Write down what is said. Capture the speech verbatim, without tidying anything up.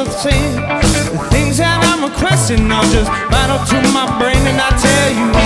to say the things that I'm requesting. I'll just battle to my brain and I tell you